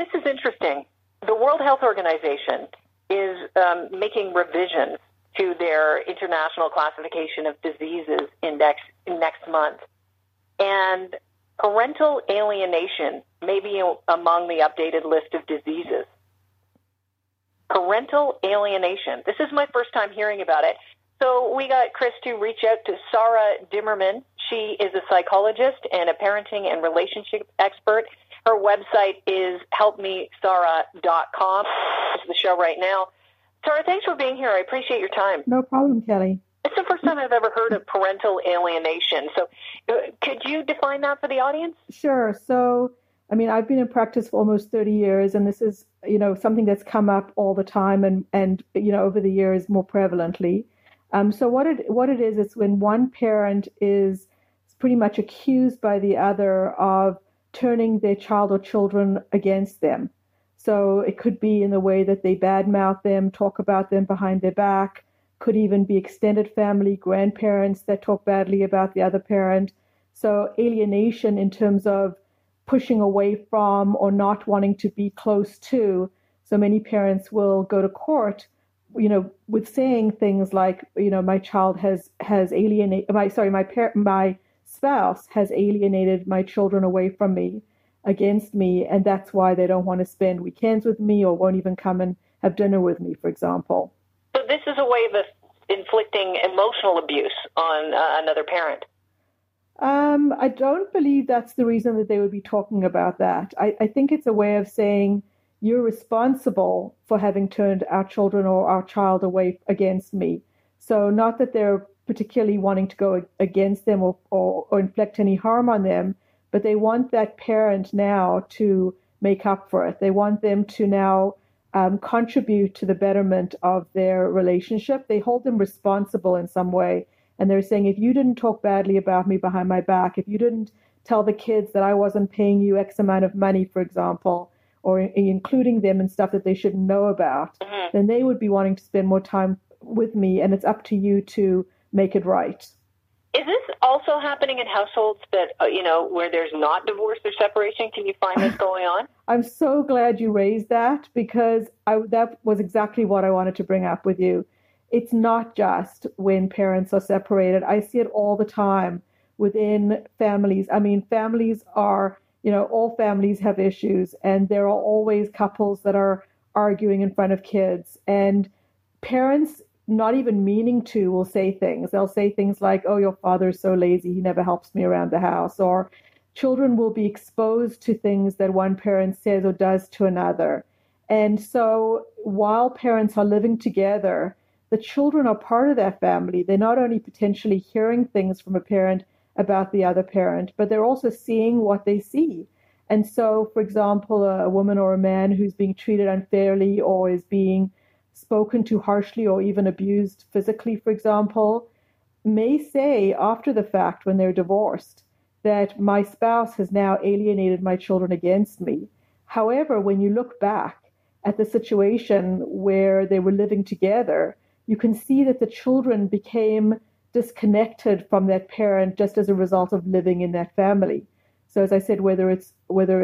this is interesting. The World Health Organization is making revisions to their International Classification of Diseases Index next month. And parental alienation may be among the updated list of diseases. Parental alienation. This is my first time hearing about it. So we got Chris to reach out to Sarah Dimmerman. She is a psychologist and a parenting and relationship expert. Her website is helpmesarah.com. This is the show right now. Sarah, thanks for being here. I appreciate your time. No problem, Kelly. It's the first time I've ever heard of parental alienation. So could you define that for the audience? Sure. So, I've been in practice for almost 30 years, and this is, something that's come up all the time and over the years more prevalently. So what it is, it's when one parent is pretty much accused by the other of turning their child or children against them. So it could be in the way that they badmouth them, talk about them behind their back, could even be extended family, grandparents that talk badly about the other parent. So alienation in terms of pushing away from or not wanting to be close to. So many parents will go to court, with saying things like, my child has alienated, my spouse has alienated my children away from me, against me, and that's why they don't want to spend weekends with me or won't even come and have dinner with me, for example. So this is a way of inflicting emotional abuse on another parent. I don't believe that's the reason that they would be talking about that. I think it's a way of saying you're responsible for having turned our children or our child away against me. So not that they're particularly wanting to go against them or inflict any harm on them, but they want that parent now to make up for it. They want them to now contribute to the betterment of their relationship. They hold them responsible in some way. And they're saying, if you didn't talk badly about me behind my back, if you didn't tell the kids that I wasn't paying you X amount of money, for example, or including them in stuff that they shouldn't know about, then they would be wanting to spend more time with me, and it's up to you to make it right. Is this also happening in households that, where there's not divorce or separation? Can you find this going on? I'm so glad you raised that, because that was exactly what I wanted to bring up with you. It's not just when parents are separated. I see it all the time within families. Families are, all families have issues, and there are always couples that are arguing in front of kids, and parents, not even meaning to, will say things. They'll say things like, oh, your father's so lazy, he never helps me around the house. Or children will be exposed to things that one parent says or does to another. And so while parents are living together, the children are part of that family. They're not only potentially hearing things from a parent about the other parent, but they're also seeing what they see. And so, for example, a woman or a man who's being treated unfairly or is being spoken to harshly or even abused physically, for example, may say after the fact when they're divorced that my spouse has now alienated my children against me. However, when you look back at the situation where they were living together, you can see that the children became disconnected from that parent just as a result of living in that family. So as I said, whether it's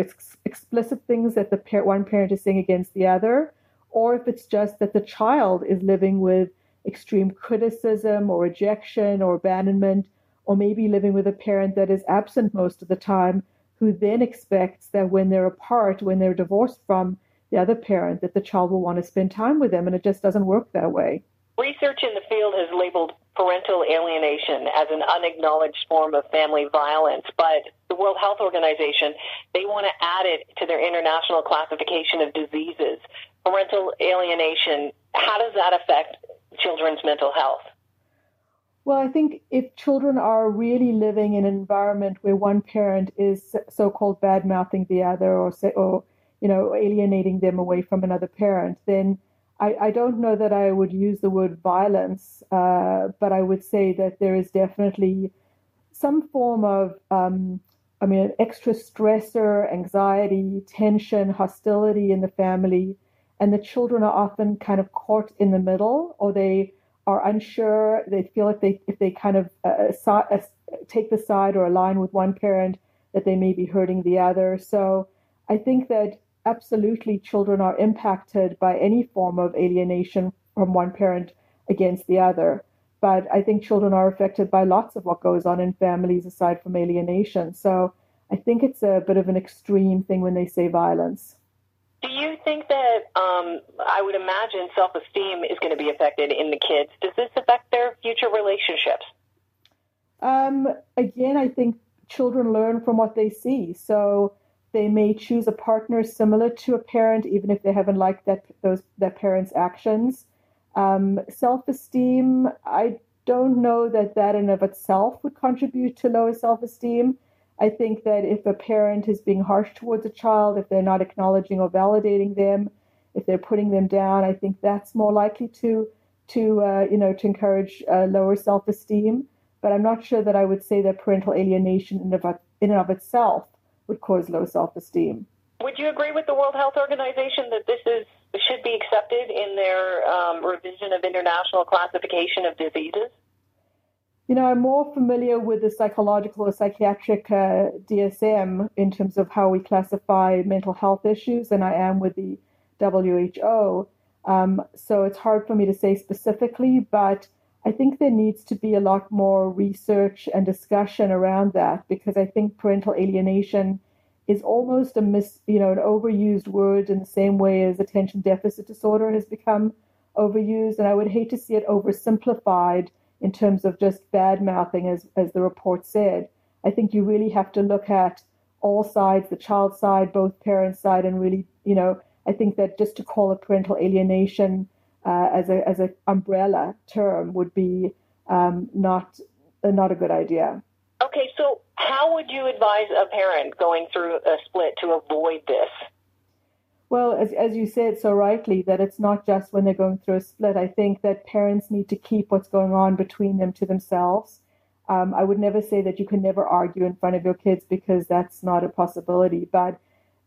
explicit things that one parent is saying against the other, or if it's just that the child is living with extreme criticism or rejection or abandonment, or maybe living with a parent that is absent most of the time, who then expects that when they're apart, when they're divorced from the other parent, that the child will want to spend time with them, and it just doesn't work that way. Research in the field has labeled parental alienation as an unacknowledged form of family violence, but the World Health Organization, they want to add it to their international classification of diseases. Parental alienation, how does that affect children's mental health? Well, I think if children are really living in an environment where one parent is so-called bad-mouthing the other or alienating them away from another parent, then I don't know that I would use the word violence, but I would say that there is definitely some form of, extra stressor, anxiety, tension, hostility in the family, and the children are often kind of caught in the middle, or they are unsure. They feel like if they kind of take the side or align with one parent, that they may be hurting the other. So I think that absolutely children are impacted by any form of alienation from one parent against the other. But I think children are affected by lots of what goes on in families aside from alienation. So I think it's a bit of an extreme thing when they say violence. Do you think that, I would imagine self-esteem is going to be affected in the kids? Does this affect their future relationships? Again, I think children learn from what they see. So they may choose a partner similar to a parent, even if they haven't liked that parent's actions. Self-esteem, I don't know that in of itself would contribute to lower self-esteem. I think that if a parent is being harsh towards a child, if they're not acknowledging or validating them, if they're putting them down, I think that's more likely to encourage lower self-esteem. But I'm not sure that I would say that parental alienation in and of itself would cause low self-esteem. Would you agree with the World Health Organization that this should be accepted in their revision of international classification of diseases? I'm more familiar with the psychological or psychiatric DSM in terms of how we classify mental health issues than I am with the WHO. So it's hard for me to say specifically, but I think there needs to be a lot more research and discussion around that, because I think parental alienation is almost an overused word in the same way as attention deficit disorder has become overused. And I would hate to see it oversimplified in terms of just bad mouthing, as the report said. I think you really have to look at all sides, the child side, both parents' side, and really, I think that just to call it parental alienation as an umbrella term would be not a good idea. Okay, so how would you advise a parent going through a split to avoid this? Well, as you said so rightly, that it's not just when they're going through a split. I think that parents need to keep what's going on between them to themselves. I would never say that you can never argue in front of your kids, because that's not a possibility. But,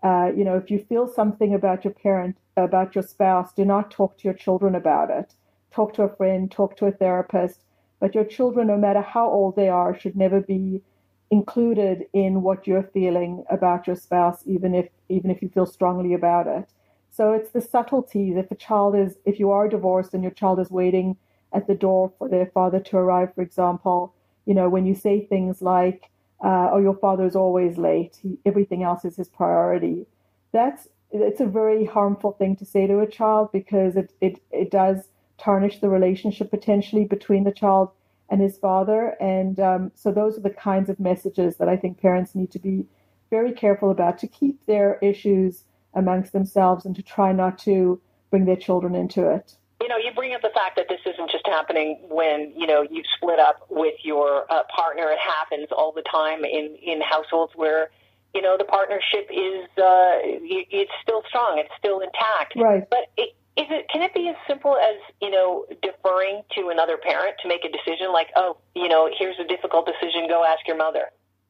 if you feel something about your parent, about your spouse, do not talk to your children about it. Talk to a friend, talk to a therapist. But your children, no matter how old they are, should never be included in what you're feeling about your spouse, even if you feel strongly about it. So it's the subtleties. If you are divorced and your child is waiting at the door for their father to arrive, for example, when you say things like, "Oh, your father is always late. Everything else is his priority." It's a very harmful thing to say to a child, because it does tarnish the relationship potentially between the child and his father. And so those are the kinds of messages that I think parents need to be very careful about, to keep their issues amongst themselves and to try not to bring their children into it. You bring up the fact that this isn't just happening when, you've split up with your partner. It happens all the time in households where, the partnership is, it's still strong, it's still intact. Right. But can it be as simple as, deferring to another parent to make a decision like, oh, here's a difficult decision, go ask your mother?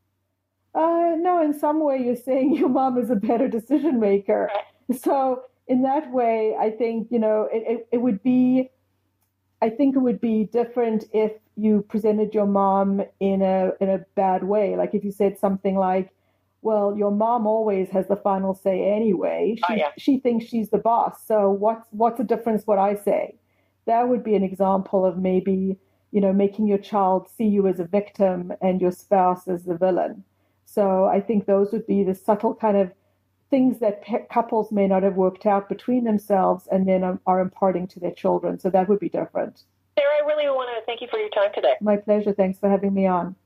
No, in some way you're saying your mom is a better decision maker. Right. So in that way, I think, it would be different if you presented your mom in a bad way. Like if you said something like, well, your mom always has the final say anyway. She thinks she's the boss. So what's the difference what I say? That would be an example of maybe, making your child see you as a victim and your spouse as the villain. So I think those would be the subtle kind of things that couples may not have worked out between themselves and then are imparting to their children. So that would be different. Sarah, I really want to thank you for your time today. My pleasure. Thanks for having me on.